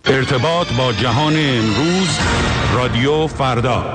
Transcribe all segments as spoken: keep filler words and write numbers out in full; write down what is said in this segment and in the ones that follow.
ارتباط با جهان امروز، رادیو فردا.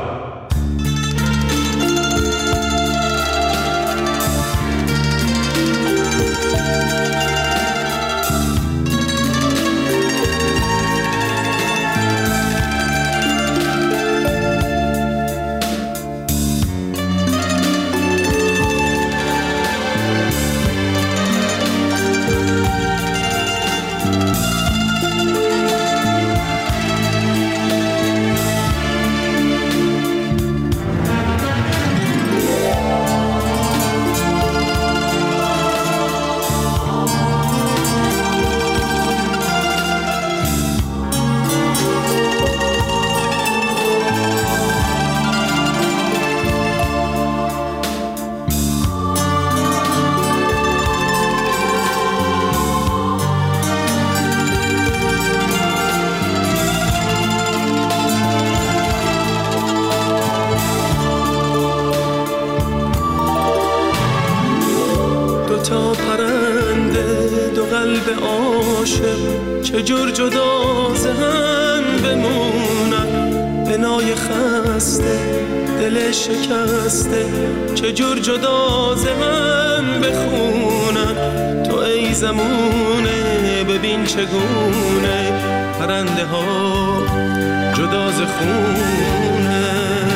چجور جدا ز هم بمونن، بنای خسته دل شکسته چجور جدا ز هم بخونن. تو ای زمونه ببین چگونه پرنده ها جدا ز خونه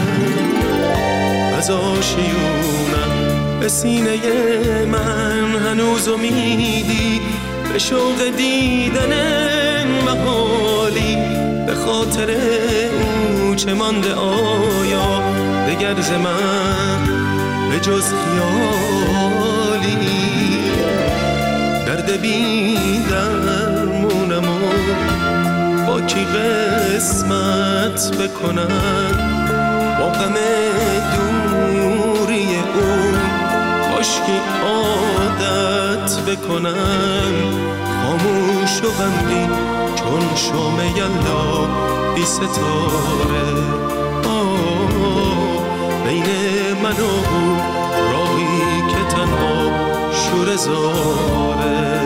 از آشیونن. به سینه من هنوز امیدی به شوق دیدن محالی، به خاطر او چه مانده آیا دگر ز من به جز خیالی. درد بی درمونم و با کی قسمت بکنم، با غم دوری او کاشکی عادت بکنم. خاموش و غمگین چون شام یلدا بی ستاره، آه بین من و او راهی که تنها شوره زاره.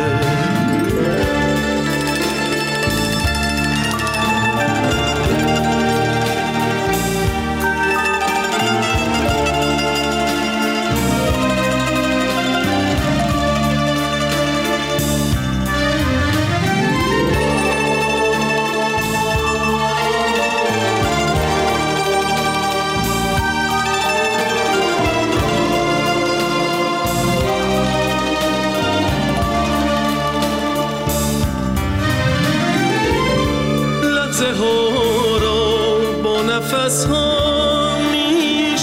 نفس ها می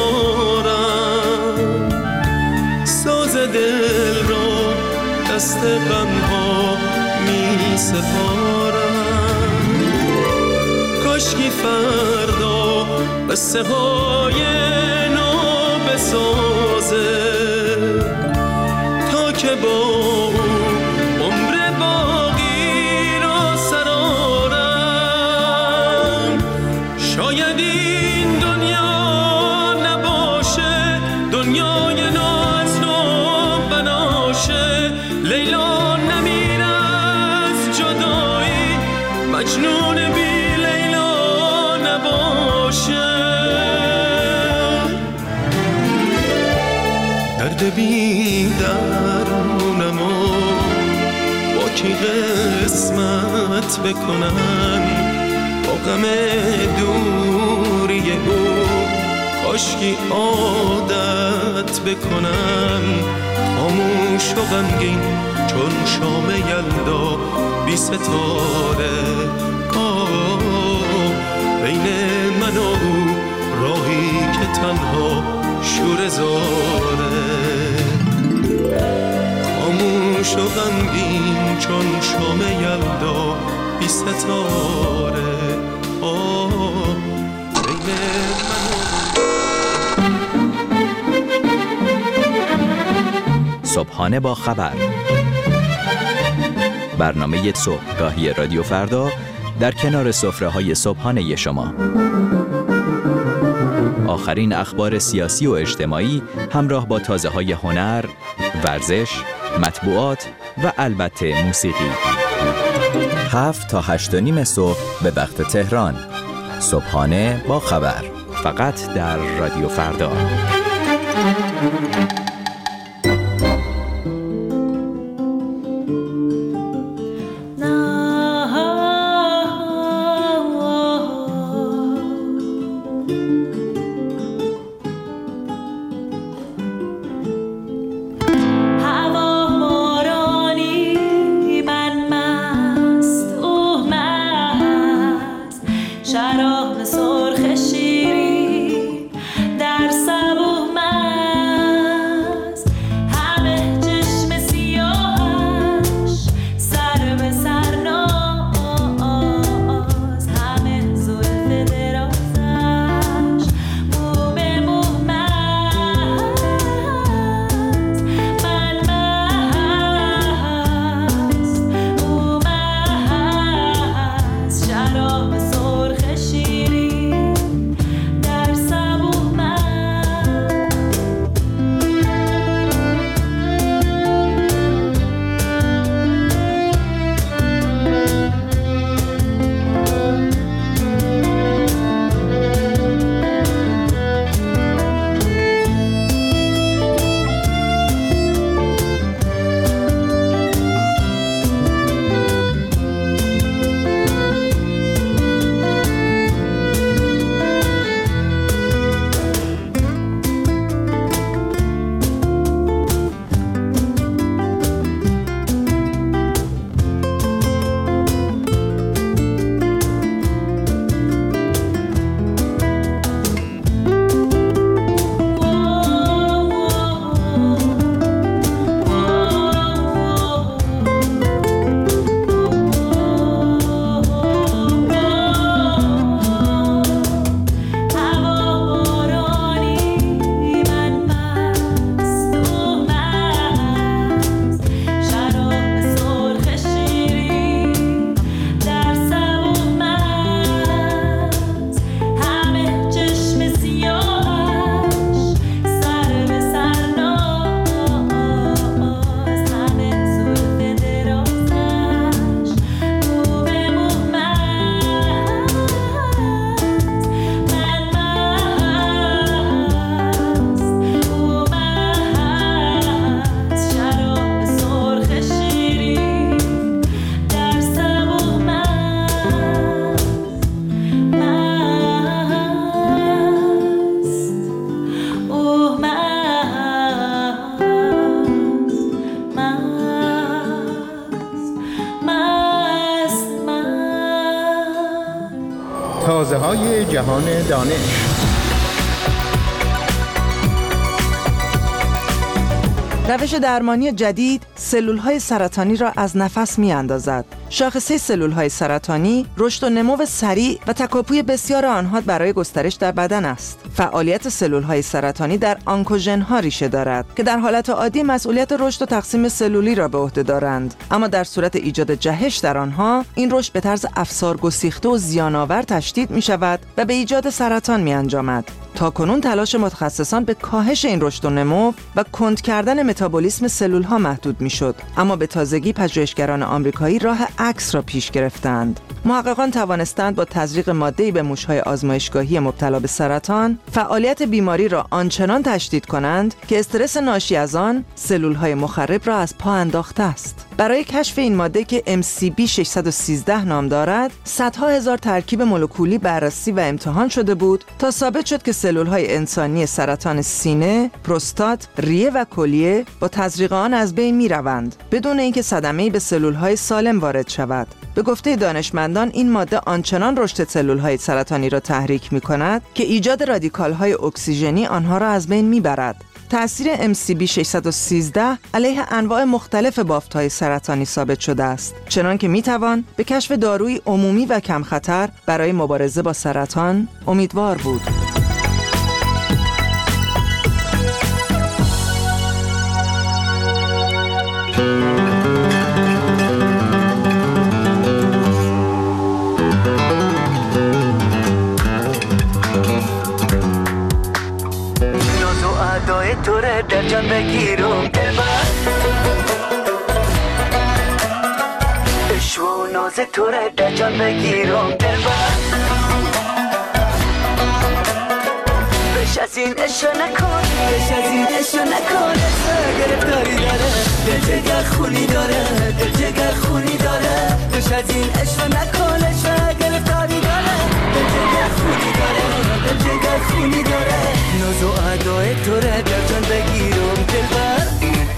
شمارم، ساز دل را دست غم ها می سپارم. کاشکی فردا قصه های نو بسازه تا که با بی درمونم و با کی قسمت بکنم، با غم دوری او کاشکی عادت بکنم. خاموش و غمگین چون شام یلدا بی ستاره، آه بین من و او راهی که تنها شوره زاره. خاموش و غمگین چون شام یلدا بی ستاره، آه بین من. صبحانه با خبر، برنامه صبحگاهی رادیو فردا در کنار سفره‌های صبحانه شما. آخرین اخبار سیاسی و اجتماعی همراه با تازه‌های هنر، ورزش، مطبوعات و البته موسیقی. هفت تا هشت و نیم صبح به وقت تهران. صبحانه با خبر، فقط در رادیو فردا. تازه های جهان دانش. روش درمانی جدید سلول‌های سرطانی را از نفس می‌اندازد. شاخصه سلول‌های سرطانی رشد و نمو سریع و تکاپوی بسیار آنها برای گسترش در بدن است. فعالیت سلول‌های سرطانی در آنکوژن‌ها ریشه دارد که در حالت عادی مسئولیت رشد و تقسیم سلولی را به عهده دارند، اما در صورت ایجاد جهش در آنها این رشد به طرز افسارگسیخته و زیان‌آور تشدید می‌شود و به ایجاد سرطان می‌انجامد. تاکنون تلاش متخصصان به کاهش این رشد و نمو و کند کردن متابولیسم سلول‌ها محدود می‌شد، اما به تازگی پژوهشگران آمریکایی راه عکس را پیش گرفتند. محققان توانستند با تزریق ماده‌ای به موش‌های آزمایشگاهی مبتلا به سرطان فعالیت بیماری را آنچنان تشدید کنند که استرس ناشی از آن سلول‌های مخرب را از پا انداخته است. برای کشف این ماده که ام سی بی ششصد و سیزده نام دارد، صدها هزار ترکیب مولکولی بررسی و امتحان شده بود تا ثابت شد که سلول‌های انسانی سرطان سینه، پروستات، ریه و کلیه با تزریق آن از بین می‌روند بدون اینکه صدمه‌ای به سلول‌های سالم وارد شود. به گفته دانشمندان این ماده آنچنان رشد سلول‌های سرطانی را تحریک می‌کند که ایجاد رادیکال‌های اکسیژنی آنها را از بین می‌برد. تأثیر ام سی بی ششصد و سیزده علیه انواع مختلف بافت‌های سرطانی ثابت شده است، چنان که می‌توان به کشف دارویی عمومی و کم خطر برای مبارزه با سرطان امیدوار بود. توره در جان بگیرم عشق و ناز ناز تو را در جان بگیرم دلبر بش از این عشق نکن بش از این عشق نکن عشق گرفتاری داره دل جگر خونی داره دل جگر خونی داره بش از این عشق نکن عشق گرفتاری داره دل جگر خونی داره دل جگر خونی داره ناز و ادای تو را در جان بگیرم دلبر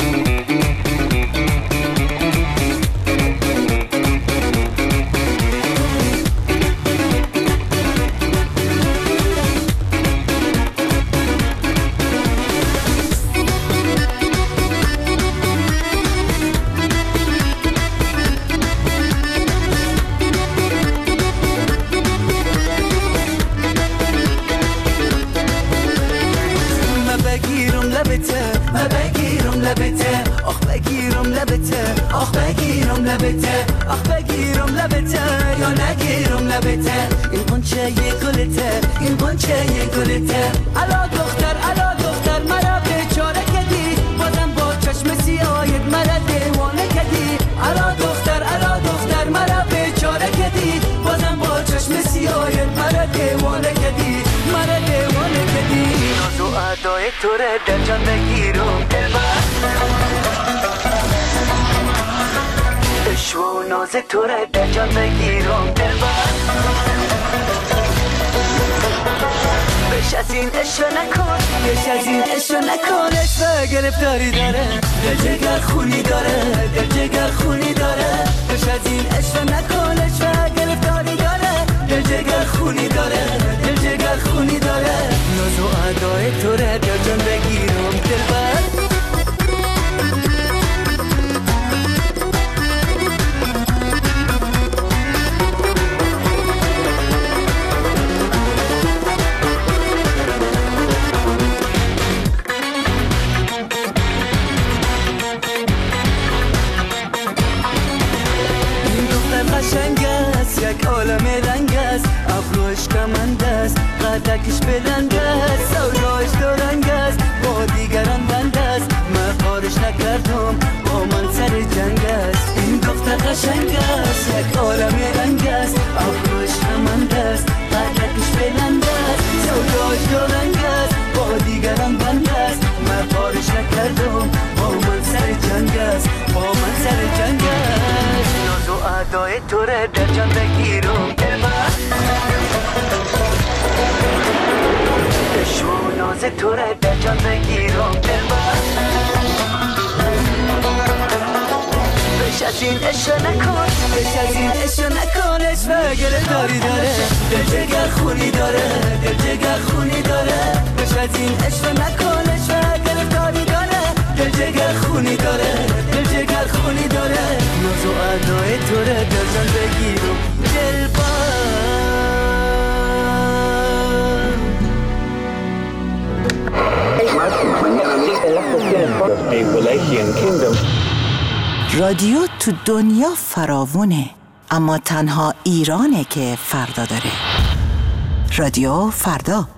آخ بگیرم لبته آخ بگیرم لبته آخ بگیرم لبته یا نگیرم لبته این قنچه یه گلته این قنچه یه گلته الا دختر الا دختر مرا بیچاره کدی بازم با چشم سیاهت مرا دیوانه کدی الا دختر الا دختر مرا بیچاره کدی بازم با چشم سیاهت مرا دیوانه کدی مرا دیوانه کدی ناز و ادای تو را در جان بگیرم دلبر و ناز تو را در جان بگیرم دلبر بش از این عشق نکن بش از این عشق نکن عشق گرفتاری داره دل جگر خونی داره دل جگر خونی داره بش از این عشق نکن عشق گرفتاری داره دل جگر خونی داره دل جگر خونی داره ناز و ادای تو را در جان بگیرم دلبر عالم رنگ است ابروش کمند است قدکش بلند است سوداش دو رنگ است با دیگران بند است من کارش نکردم با من سر جنگ است این دختر قشنگ است یک عالم رنگ است ابروش کمند است قدکش بلند است سوداش دو رنگ است با دیگران بند است من کارش نکردم با من سر جنگ است با من سر جنگ است ناز و ادای تو را در جان بگیرم دلبر عشق و ناز تو را در جان بگیرم دلبر بش از این عشق نکن بش از این عشق نکن عشق گرفتاری داره دل جگر خونی داره دل جگر خونی داره بش از این عشق نکن عشق گرفتاری داره دل جگر خونی داره دل جگر خونی داره ناز و ادای تو را در جان بگیرم دلبر رادیو تو دنیا فراوونه اما تنها ایرانه که فردا داره. رادیو فردا.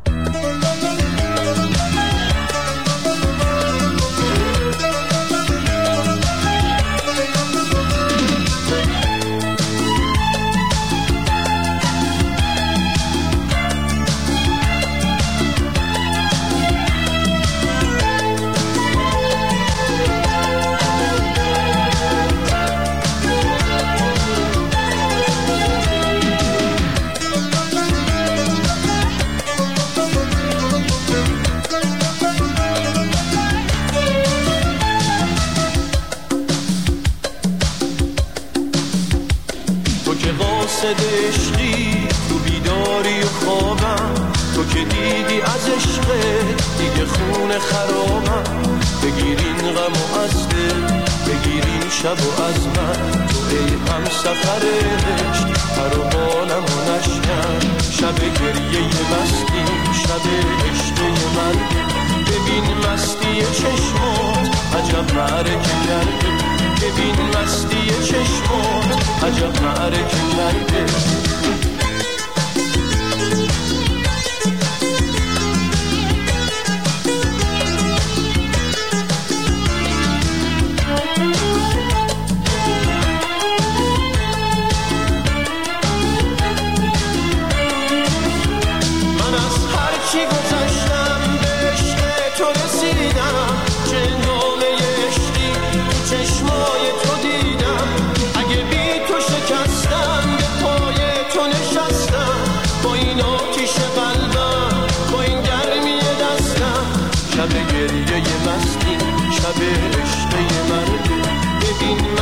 عشقی تو بیداری و خوابم، تو که دیدی از عشق دیگه خون خرابم. بگیرین غم و از دل، بگیرین شب و از من، تو ای هم سفر عشق هر و حالم و نشکن. شب گریه مستی، شب عشق من، ببین مستی چشمات عجب معرکه کرده. ببین مستی چشمات عجب معرکه کرده.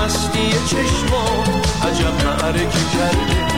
مستی چشمات عجب معرکه کرده.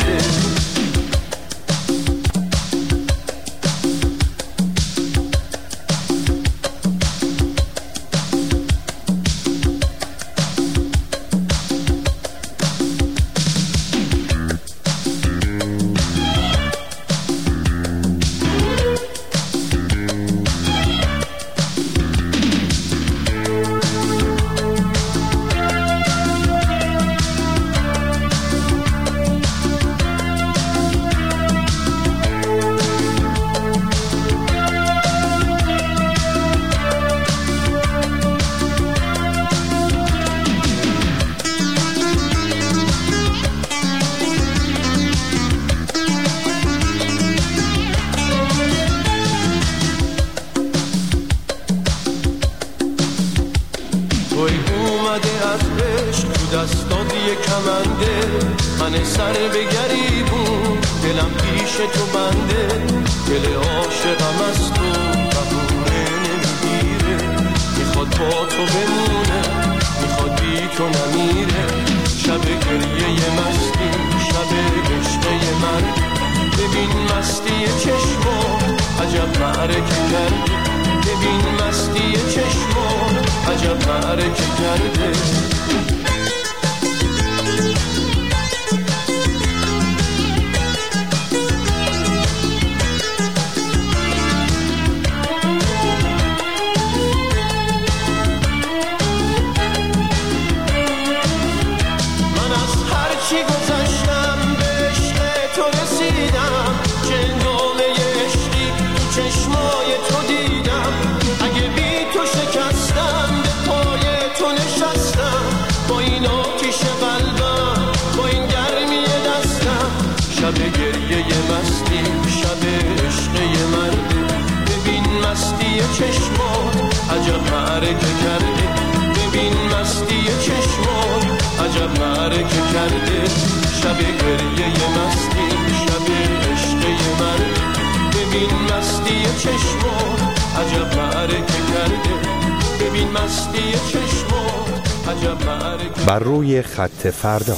من سر به گریبون دلم پیش تو بنده، دل عاشقم از تو بهونه نمیگیره، میخواد با تو بمونه میخواد بی تو نمیره. شب گریه مستی شب عشقه من، ببین مستی چشمات عجب معرکه کرده، ببین مستی چشمات عجب معرکه کرده. شب گریه مستی شب عشقه من، ببین مستی چشمات عجب معرکه کرده، ببین مستی چشمات عجب معرکه کرده. شب گریه مستی شب عشقه من، ببین مستی چشمات عجب معرکه کرده، ببین مستی چشمات عجب معرکه. بر روی خط فردا.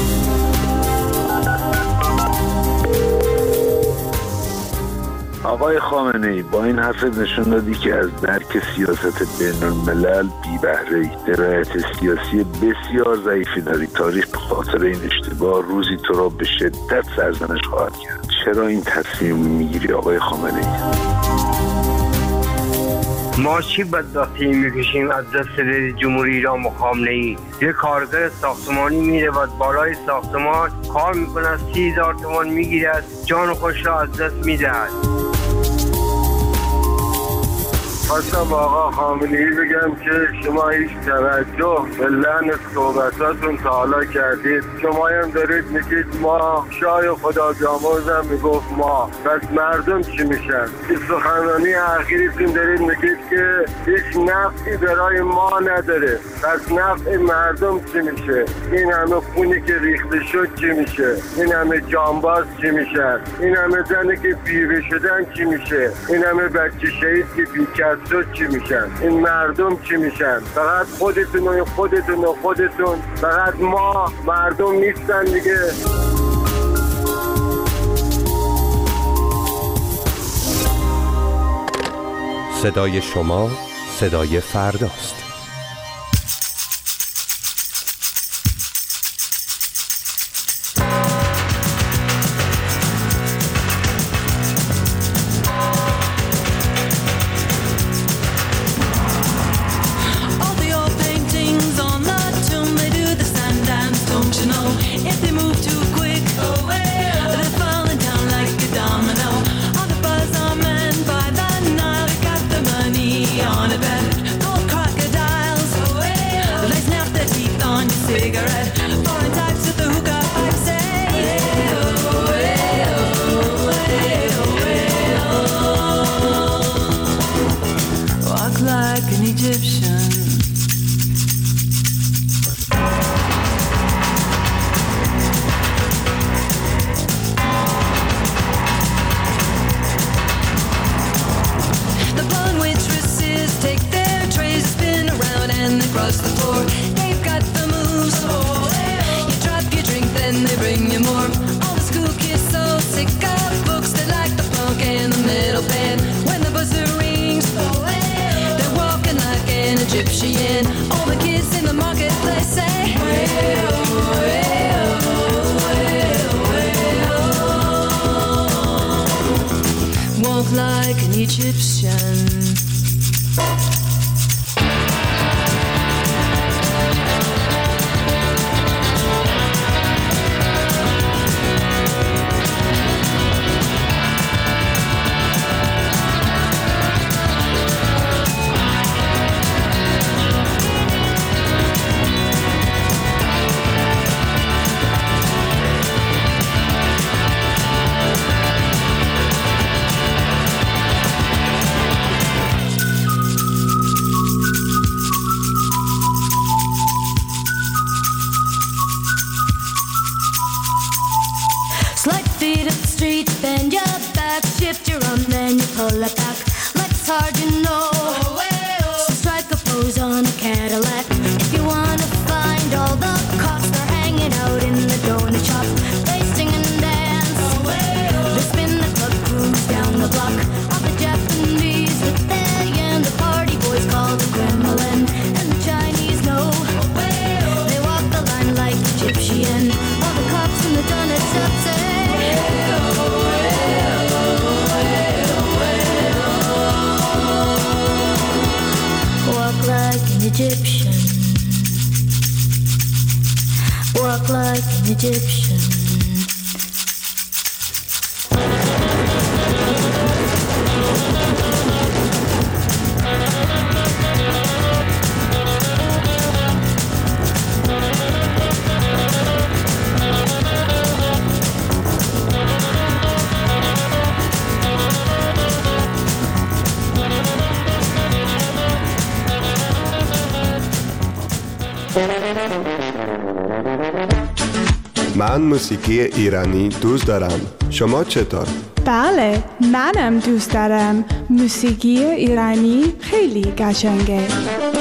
آقای خامنه‌ای با این حرف نشون دادی که از درک سیاست بین الملل بی بهره‌ای، درایت سیاسی بسیار ضعیفی داری. تاریخ به خاطر این اشتباه روزی تو را به شدت سرزنش خواهد کرد. چرا این تصمیم میگیری آقای خامنه‌ای؟ ما چی بدبختی میکشیم از دست رئیس جمهوری ایران و خامنه‌ای؟ یه کارگر ساختمانی میره و بالای ساختمان کار میکنه، سی هزار تومان میگیرد، جان خودش را از دست میدهد. خواستم آقا خامنه‌ای بگم که شما هیچ توجه به لحن صحبتاتون تا حالا کردید. شما هم دارید میگید ما، شاه خدا بیامرزم میگفت ما، پس مردم چی میشن؟ این سخنرانی اخیرتون دارید میگید که هیچ نفعی برای ما نداره، پس نفع مردم چی میشه؟ این همه خونی که ریخته شد چی میشه؟ این همه جانباز چی میشن؟ این همه زنی که بیوه شدن چی میشه؟ این همه بچه شهید که بیکس شد چی میشن؟ این مردم چی میشن؟ فقط خودتون و خودتون و خودتون، فقط ما مردم نیستن دیگه. صدای شما صدای فرداست. On a bed, gold crocodile. walk like an Egyptian. Pull it back like it's hard to know. So strike a pose on a Cadillac. If you wanna find all the cops, they're hanging out in the donut shop. They sing and dance. They spin the club cruise down the block. All the Japanese that they and the party boys call the Kremlin. And the Chinese know they walk the line like Egyptian. All the cops in the donut shop say walk like an Egyptian. Walk like an Egyptian. من موسیقی ایرانی دوست دارم. شما چطور؟ بله، منم دوست دارم. موسیقی ایرانی خیلی قشنگه.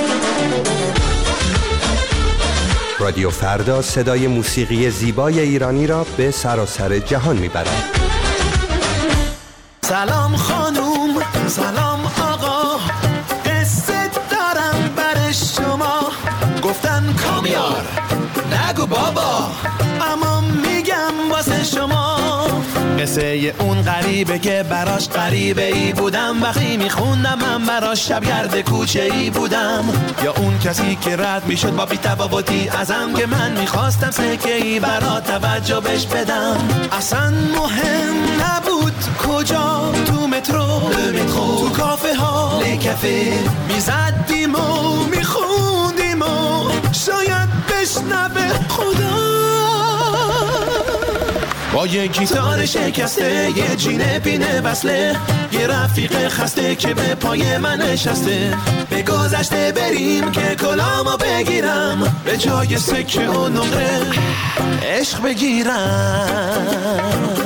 رادیو فردا صدای موسیقی زیبای ایرانی را به سراسر جهان میبرد. سلام خانوم، سلام آقا، قصه دارم برای شما. گفتن کامیار نگو بابا، اما میگم واسه شما. قصه اون غریبه که براش غریبه ای بودم. وقتی میخوندم من براش شبگرد کوچه ای بودم. یا اون کسی که رد میشد با بی تفاوتی ازم، که من میخواستم سکه ای برا توجه بش بدم. اصلا مهم نبود کجا، تو مترو، تو کافه ها، کافه میزدیم و میخوندیم و شاید بشنوه خدا. با یه گیتار شکسته، یه جینه پینه وصله، یه رفیق خسته که به پای من نشسته. به گذشته بریم که کلامو بگیرم، به جای سکه و نقره عشق بگیرم.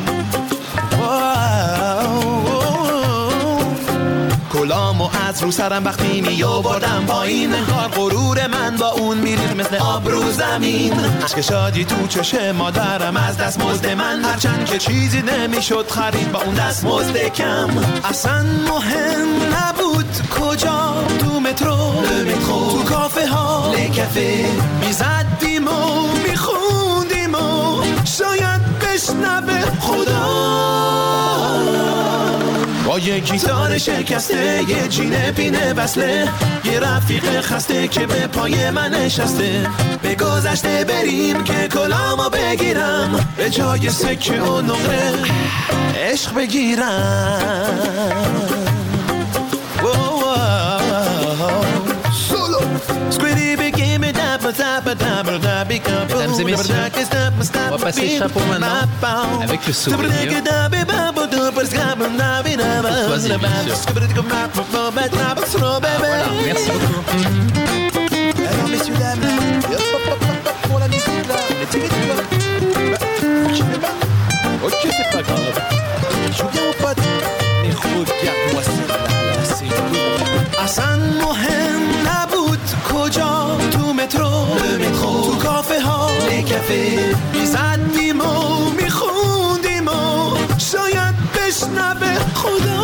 کلامو از رو سرم وقتی می آوردم پایین، انگار غرور من با اون میرید مثل آب رو زمین. عشق شادی تو چشم مادرم از دست مزد من، هرچند که چیزی نمیشد خرید با اون دست مزد کم. اصلا مهم نبود کجا، تو مترو، تو کافه ها، کافه میزدیم و میخوندیم و شاید بشنوه خدا. با یه گیتار شکسته، یه جینه پینه وصله، یه رفیق خسته که به پای من نشسته. به گذشته بریم که کلامو بگیرم، به جای سکه و نقره عشق بگیرم. Mesdames et messieurs, on va passer le chapeau maintenant avec le souvenir. Sois-y, bien sûr. Voilà, merci beaucoup. Alors, messieurs, dames, pour la musique là, les timides là. Je sais pas. Ok, c'est pas grave. Je joue bien mon pote. Mais regarde-moi celle-là, là, c'est lourd. Asan mohem nabout koja, tu métro, le métro, tu café ha, les cafés. میزدیم و میخوندیم و شاید بشنوه خدا.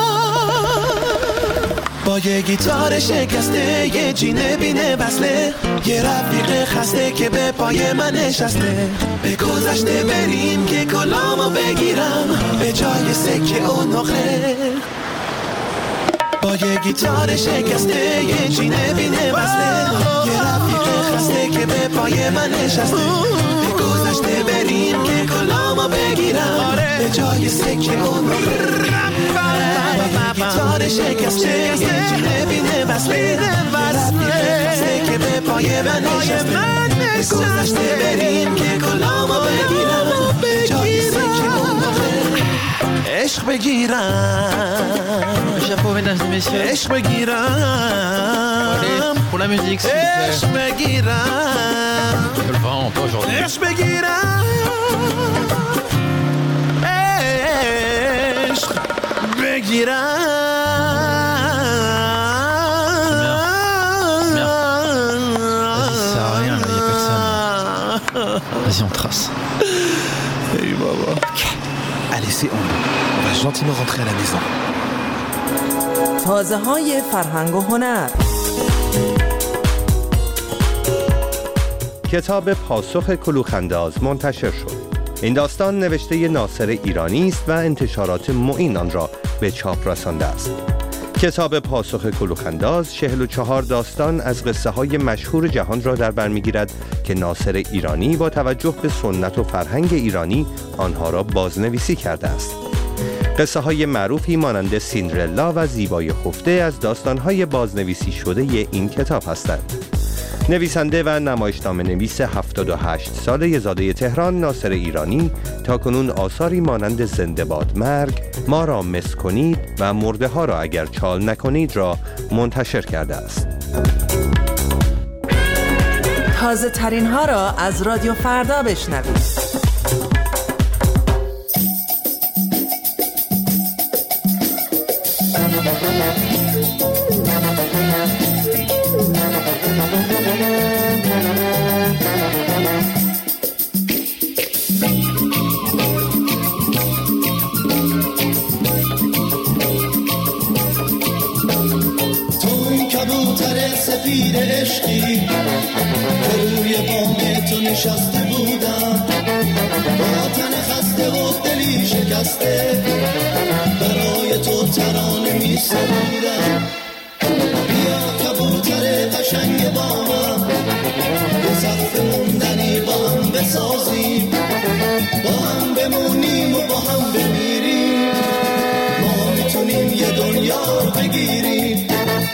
با یه گیتار شکسته، یه جینه بینه وصله، یه رفیق خسته که به پای من نشسته. به گذشته بریم که کلامو بگیرم، به جای سکه و نقره با یه گیتار شکسته یه جینه بینه وصله یه رفیق خسته که به پای من نشسته به گذشته بریم که کلامو بگیرم به جای سکه و نقره گیتار شکسته یه جینه بینه وصله یه رفیق خسته که به پای من نشسته به گذشته بریم که کلامو بگیرم به جای سکه و نقره عشق بگیرم chapeau mesdames et messieurs عشق بگیرم pour la musique s'il vous plaît عشق بگیرم le vent pas aujourd'hui عشق بگیرم عشق بگیرم Vas-y, on trace. Hey, baba. Allez, c'est on. On va gentiment rentrer à la maison. تازه های فرهنگ و هنر. کتاب پاسخ کلوخ‌انداز منتشر شد. این داستان نوشته ناصر ایرانی است و انتشارات معین آن را به چاپ رسانده است. کتاب پاسخ کلوخ‌انداز چهل و چهار داستان از قصه های مشهور جهان را در بر می‌گیرد که ناصر ایرانی با توجه به سنت و فرهنگ ایرانی آنها را بازنویسی کرده است. قصه های معروفی مانند سیندرلا و زیبای خفته از داستان های بازنویسی شده این کتاب هستند. نویسنده و نمایشنامه نویس هفتاد و هشت ساله زاده تهران ناصر ایرانی تاکنون آثاری مانند زنده باد مرگ، ما را مس کنید و مرده ها را اگر چال نکنید را منتشر کرده است. تازه ترین ها را از رادیو فردا بشنوید. سفید عشقی که روی بام تو نشسته بودم با تن خسته و دلی شکسته برای تو ترانه می سرودم بیا کبوتر قشنگ بامم یه صف موندنی با هم بسازیم با هم بمونیم و با هم بمیریم ما میتونیم یه دنیا رو بگیریم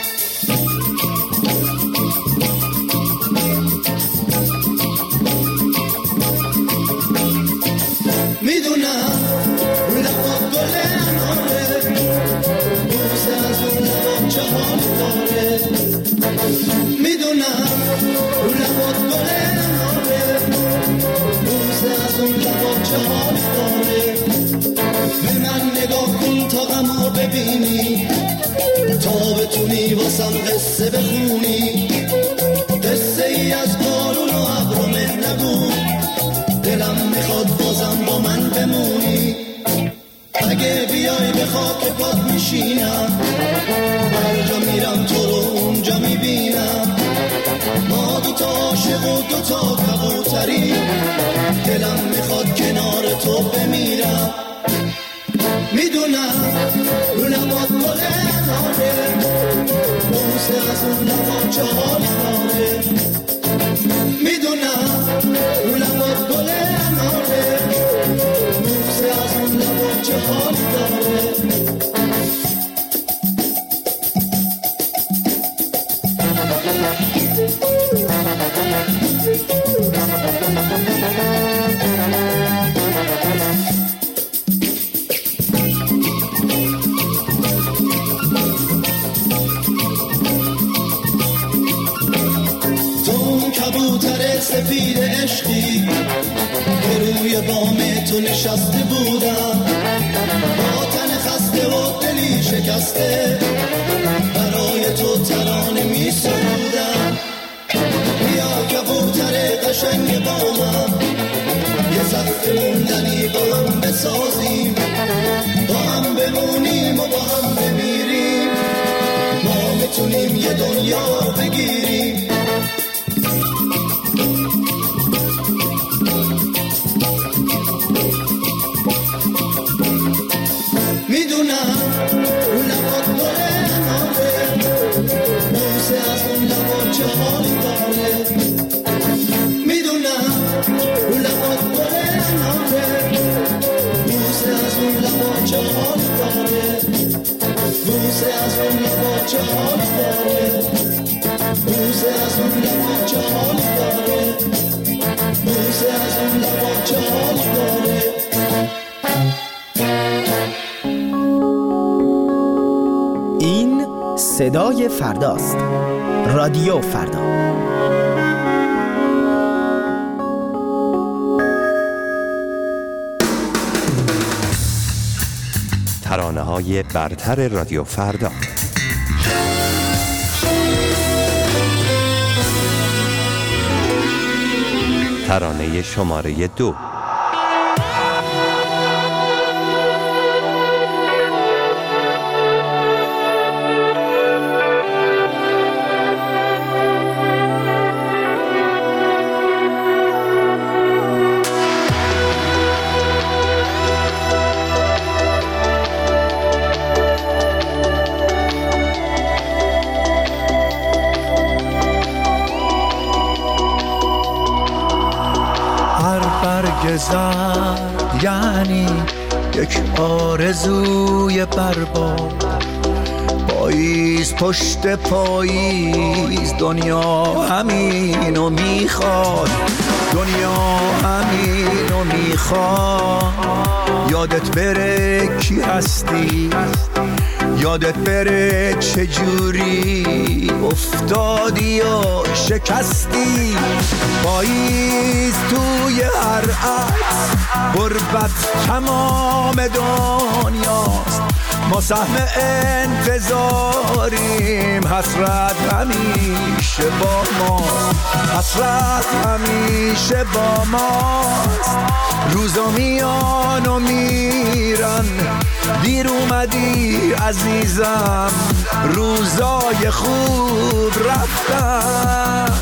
میدونم رو لبات گل اناره بوسه از اون لبات چه حال داره میدونم رو لبات گل اناره بوسه از اون لبات چه حال داره به من نگاه کن تا غمو ببینی تا بتونی واسم قصه بخونی قصه ای از بارون و ابر و مه نگو دلم میخواد بازم با من بمونی اگه بیای به خاک پات میشینم هر جا میرم تو رو اونجا میبینم ما دوتا عاشق و دوتا کبوتری دلم میخواد کنار تو بمیرم میدونم رو لبات گل اناره بوسه از اون لبات چه حال داره میدونم رو لبات گل اناره بوسه از اون لبات چه حال داره سفید عشقی که روی بام تو نشسته بودم با تن خسته و دلی شکسته برای تو ترانه می سرودم بیا کبوتر قشنگ بامم یه صف موندنی با هم بسازیم با هم بمونیم و با هم بمیریم ما میتونیم یه دنیا بگیریم چه حال داره بوسه از اون لبا چه حال داره بوسه از اون لبا چه حال داره بوسه از اون لبا چه حال داره. این صدای فرداست. رادیو فردا. ترانه‌های برتر رادیو فردا. ترانه شماره دو. زد یعنی یک آرزوی برباد، پاییز پشت پاییز دنیا همینو میخواد، دنیا همینو میخواد. یادت بره کی هستی، یادت بره چجوری افتادی و شکستی. پاییز توی هر عکس غربت تمام دنیاست، ما سهم انتظاریم، حسرت همیشه با ماست، حسرت همیشه با ماست. روزا میان و میرن، دیر اومدی عزیزم، روزای خوب رفتن.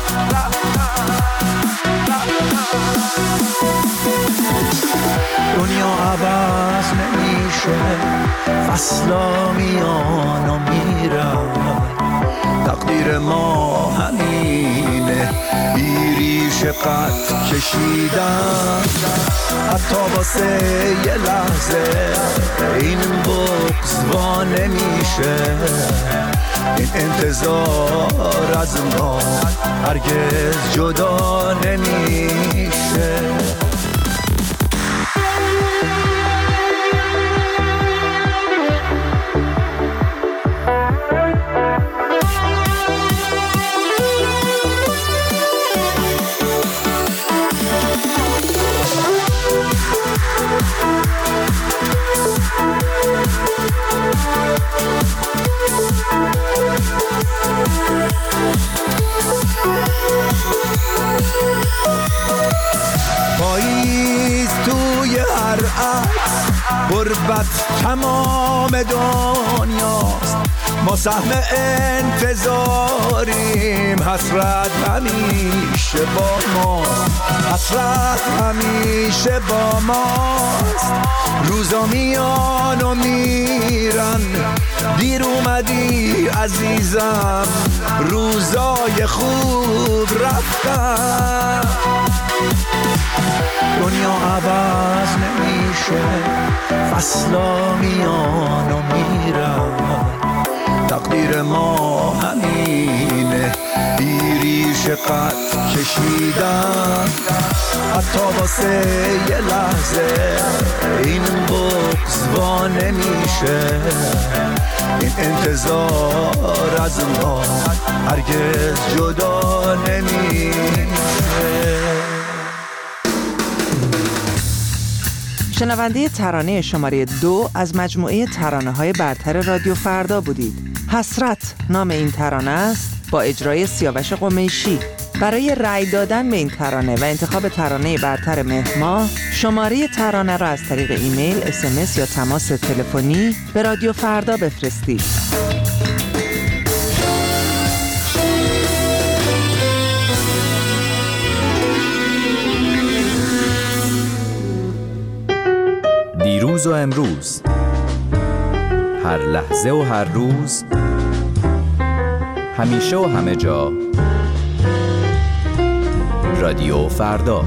دنیا عوض نمیشه، فصلا میان و میرن، تقدیر ما همینه، بیریش قد کشیدن. حتی واسه یه لحظه این بغض وا نمیشه، این انتظار از ما هرگز جدا نمیشه. پاییز توی هر عکس غربت تمام دنیاست، ما سهم انتظاریم، حسرت همیشه با ماست، حسرت همیشه با ماست. روزا میان و میرن، دیر اومدی عزیزم، روزای خوب رفتن. دنیا عوض نمیشه، فصلا میان و میرن، تقدیر ما همینه، بیریش قد کشیدن. حتی واسه یه لحظه این بغض وا نمیشه، این انتظار از ما هرگز جدا نمیشه. شنونده ترانه شماره دو از مجموعه ترانه‌های برتر رادیو فردا بودید. حسرت نام این ترانه است، با اجرای سیاوش قمیشی. برای رأی دادن به این ترانه و انتخاب ترانه برتر مهر ماه، شماره ترانه را از طریق ایمیل، اس ام اس یا تماس تلفنی به رادیو فردا بفرستید. دیروز و امروز، هر لحظه و هر روز، همیشه و همه جا، رادیو فردا.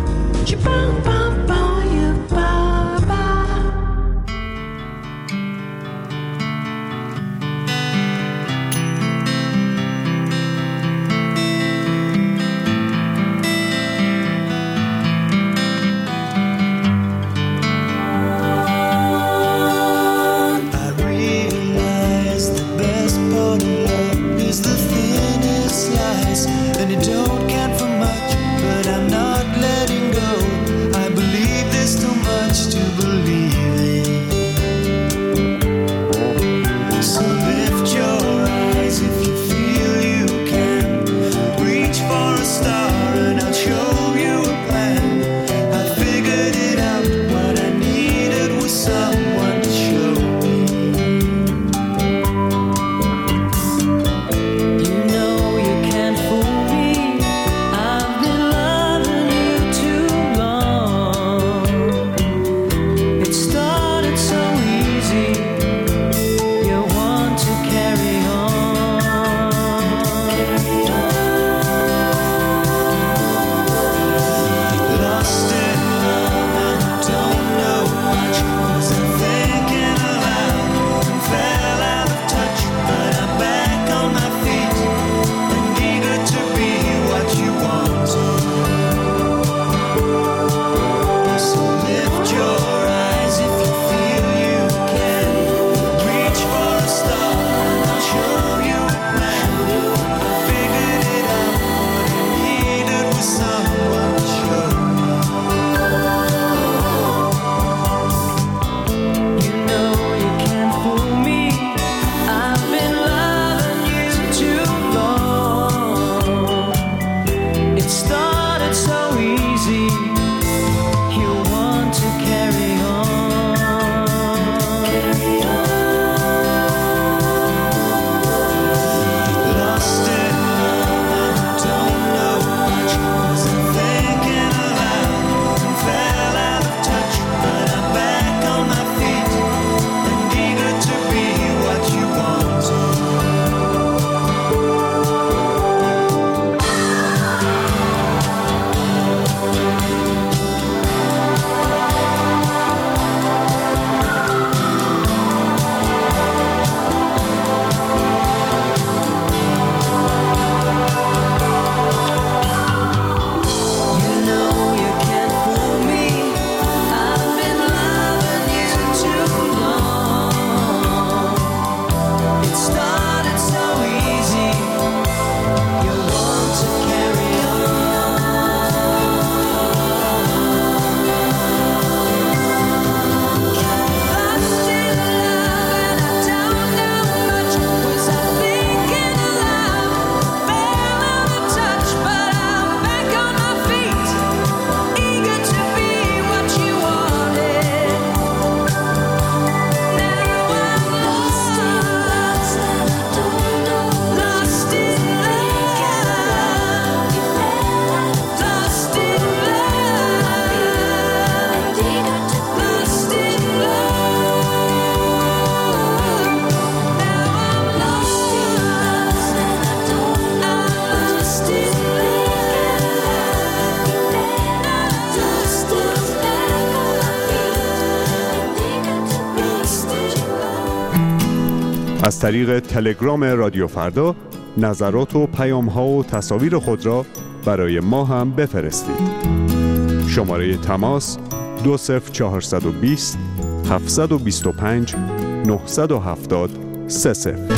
از طریق تلگرام رادیو فردا نظرات و پیام‌ها و تصاویر خود را برای ما هم بفرستید. شماره تماس دو صفر چهارصد و بیست هفتصد و بیست و پنج نهصد و هفتاد سه صفر.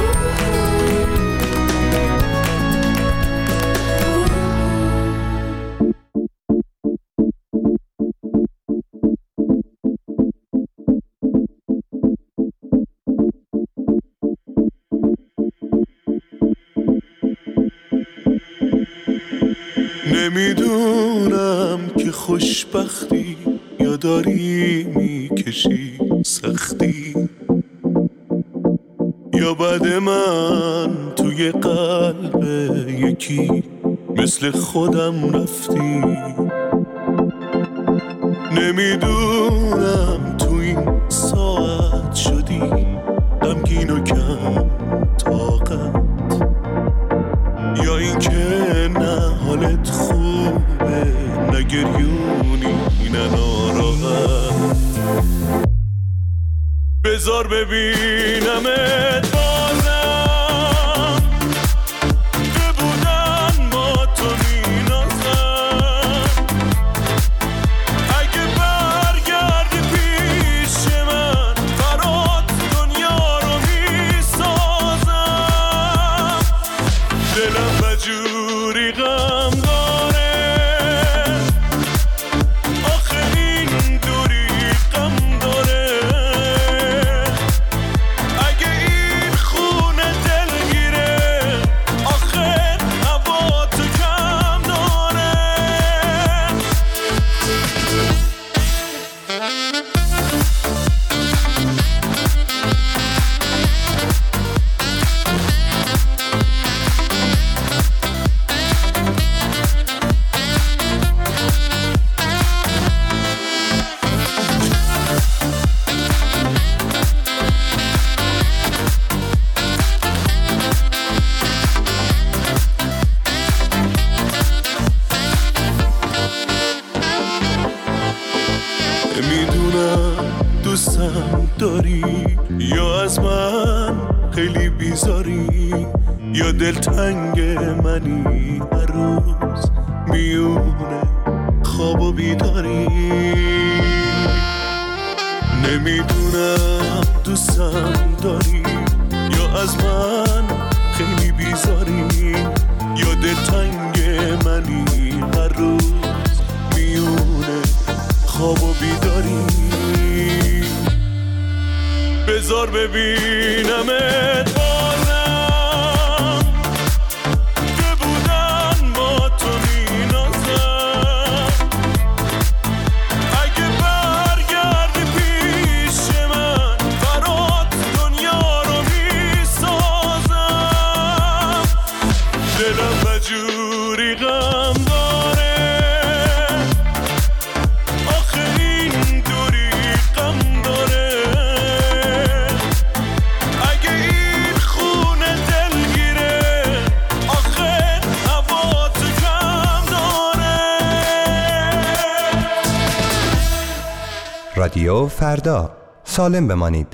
نمیدونم که خوشبختی یا داری میکشی سختی، یا بعد من توی قلب یکی مثل خودم رفتی. نمیدونم تو این ساعت شدی غمگین و کم طاقت، یا این که نه حالت خوبه نه گریونی نه ناراحت. بذار ببینمت بازم که بودن با تو مینازم. اگه برگردی پیش من برات دنیا رو میسازم. دلم بجوری غم داره آخه این دوری غم داره. اگه این خونه دلگیره آخه هوا تو کم داره. میدونم دوستم داری یا از من خیلی بیزاری، یا دلتنگ منی هر روز میونه خواب و بیداری. نمیدونم دوستم داری یا از من خیلی بیزاری، یا دلتنگ منی هر روز میونه خواب و بیداری. بذار ببینمت بازم که بودن با تو مینازم. اگه برگردی پیش من برات دنیا رو میسازم. دلم بجوری غم داره آخه این دوری غم داره. اگه این خونه دلگیره آخه هوا تو کم داره. رادیو فردا، سالم بمانید.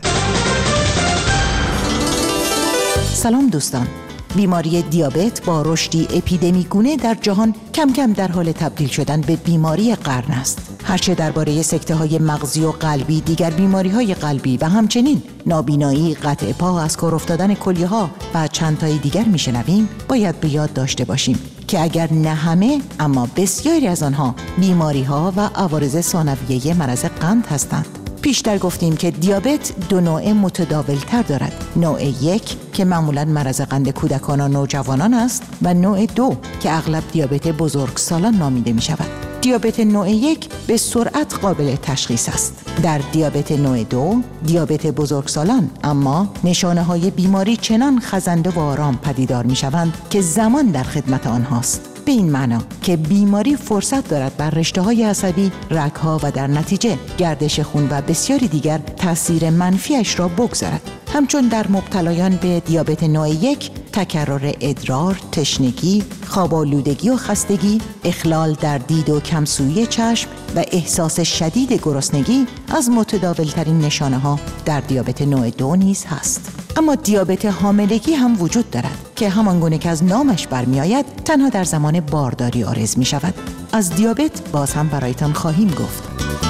سلام دوستان. بیماری دیابت با رشدی اپیدمیگونه در جهان کم کم در حال تبدیل شدن به بیماری قرن است. هرچه درباره سکته های مغزی و قلبی، دیگر بیماری های قلبی و همچنین نابینایی، قطع پا، از کار افتادن کلیه ها و چند تای دیگر میشنویم، باید به یاد داشته باشیم که اگر نه همه اما بسیاری از آنها بیماری ها و عوارض ثانویه مرض قند هستند. پیشتر گفتیم که دیابت دو نوع متداول تر دارد. نوع یک که معمولاً مرض قند کودکان و نوجوانان است و نوع دو که اغلب دیابت بزرگسالان نامیده می شود. دیابت نوع یک به سرعت قابل تشخیص است. در دیابت نوع دو، دیابت بزرگسالان، اما نشانه های بیماری چنان خزنده و آرام پدیدار می شوند که زمان در خدمت آنهاست. به این معنا که بیماری فرصت دارد بر رشته‌های عصبی، رگ‌ها و در نتیجه گردش خون و بسیاری دیگر تأثیر منفیش را بگذارد. همچون در مبتلایان به دیابت نوع یک، تکرار ادرار، تشنگی، خواب‌آلودگی و خستگی، اخلال در دید و کمسویی چشم، و احساس شدید گرسنگی از متداولترین نشانه ها در دیابت نوع دو نیز هست. اما دیابت حاملگی هم وجود دارد که همان گونه که از نامش برمیآید تنها در زمان بارداری عارض می شود. از دیابت باز هم برایتان خواهیم گفت.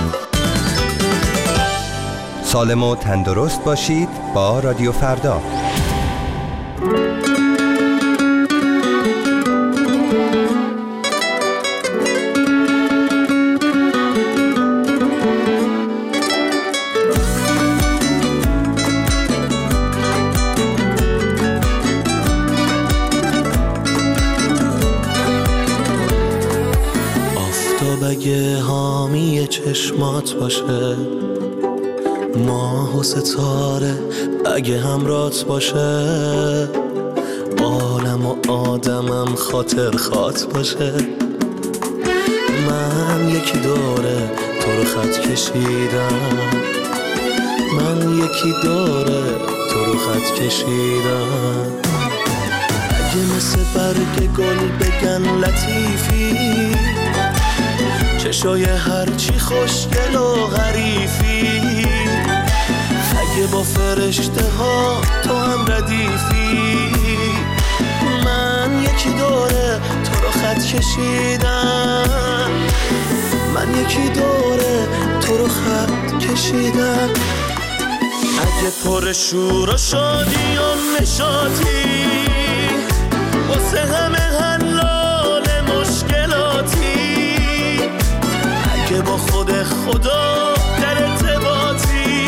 سالم و تندرست باشید با رادیو فردا. اگه حامی چشمات باشه، ماه و ستاره اگه همرات باشه، عالم و آدمم خاطر خات باشه، من یکی دوره تو رو خط کشیدم، من یکی دوره تو رو خط کشیدم. اگه مثل برگ گل بگن لطیفی، چشای هرچی خوشگل و غریفی، اگه با فرشته ها تو هم ردیفی، من یکی دوره تو رو خط کشیدم، من یکی دوره تو رو خط کشیدم. اگه پر شور و شادی و نشاطی واسه همه حلال مشکلاتی، که با خود خدا در ارتباطی،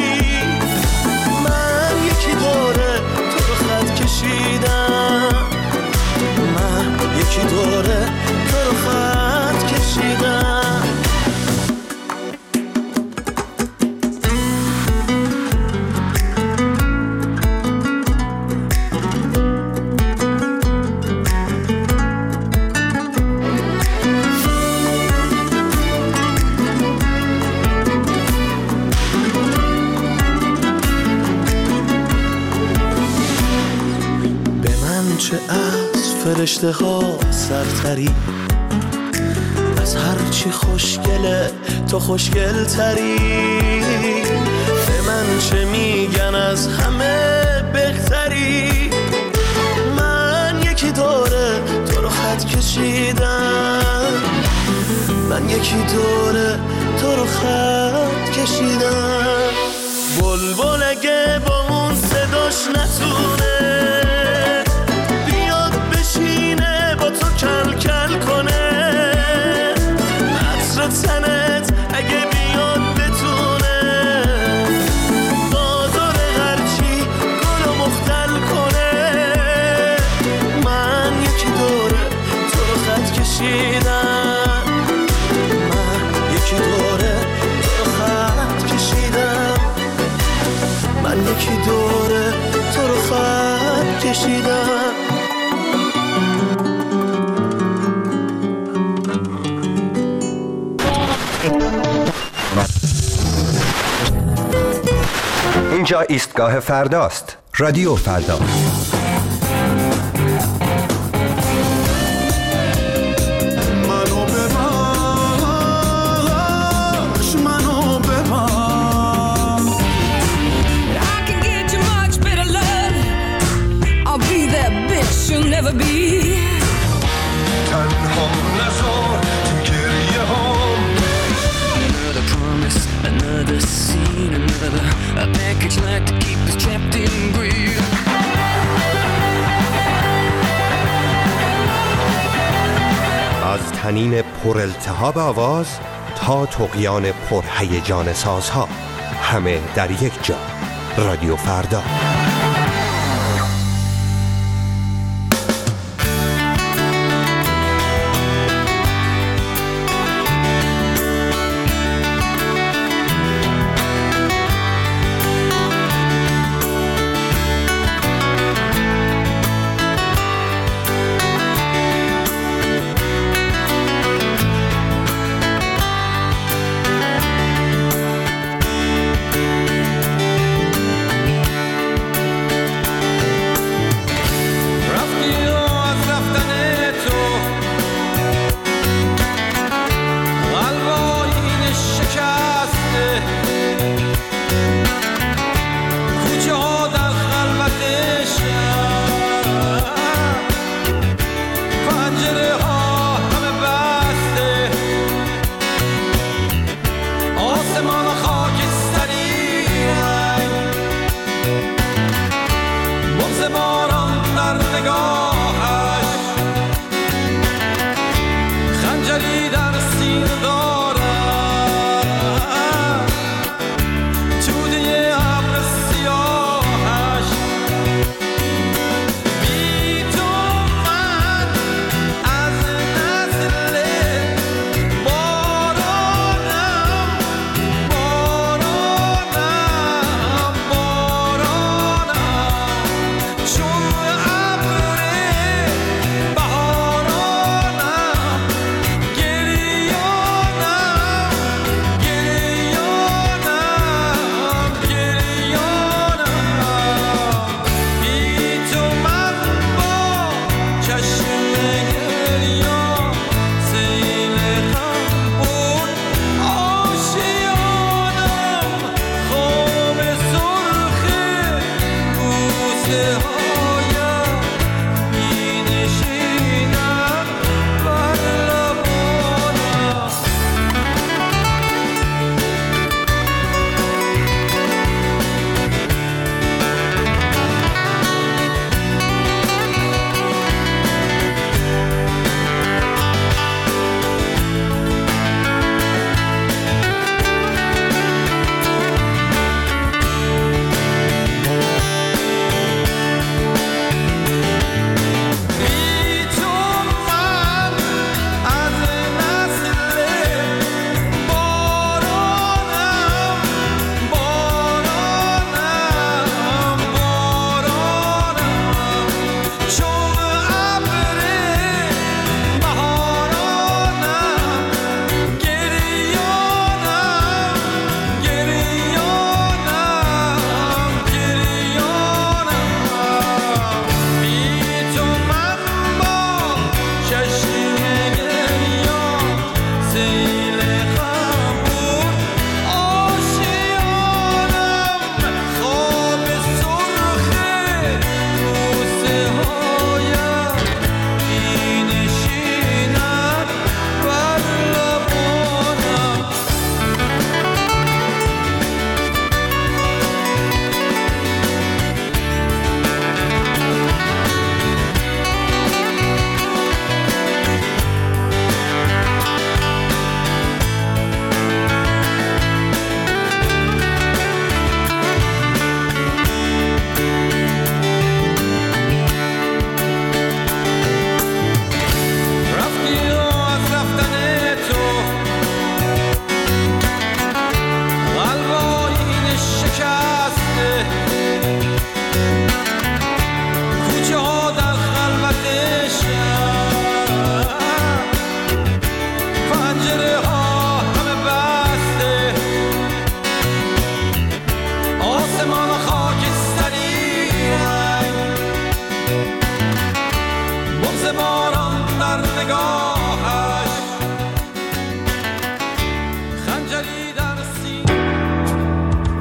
من یکی دوره تو رو خط کشیدم، من یکی دوره تو رو خط کشیدم. چه از فرشته ها سرتری، از هرچی خوشگله تو خوشگل تری، به من چه میگن از همه بهتری، من یکی دوره تو رو خط کشیدم، من یکی دوره تو رو خط کشیدم. بلبل اگه با اون صداش نتونه با تو کل کل کنه، عطر تنت اگه بیاد بتونه بازار هرچی گل و مختل کنه، من یکی دوره تو رو خط کشیدم، من یکی دوره تو رو خط کشیدم، من یکی دوره تو رو خط کشیدم. اینجا ایستگاه فرداست. رادیو فردا. منو ببخش، منو ببخش. I can get you much better love. I'll be that bitch you'll never be. تنها نذار تو گریه هام. Another promise, another scene, another a package like to keep us trapped in greed. از تنین پر التهاب آواز تا طغیان پر هیجان سازها، همه در یک جا. رادیو فردا.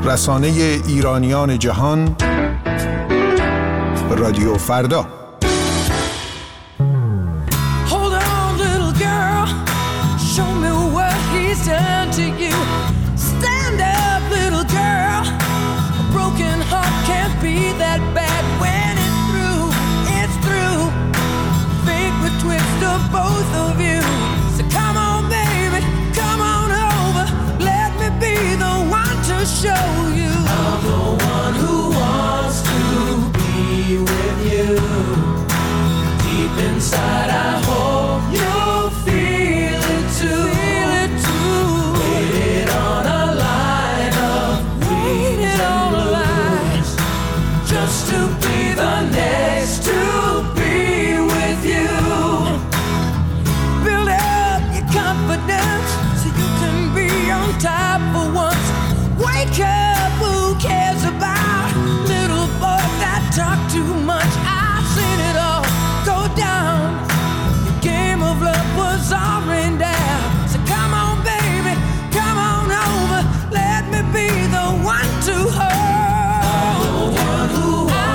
رسانه ایرانیان جهان، رادیو فردا. Turn to you. Stand up, little girl. A broken heart can't be that bad when it's through. It's through. Fate would twist of both of you. So come on, baby, come on over. Let me be the one to show you. I'm the one who wants to be with you. Deep inside, I hope you'll feel it too. Feel it too. Waited on a line of waited on a line just to be the next to be with you. Build up your confidence so you can be on top for once. Wake up, who cares about little boys that talk too much? I've seen it all go down. The game of love was already down. So come on, baby, come on over. Let me be the one to hold. I'm the one who wants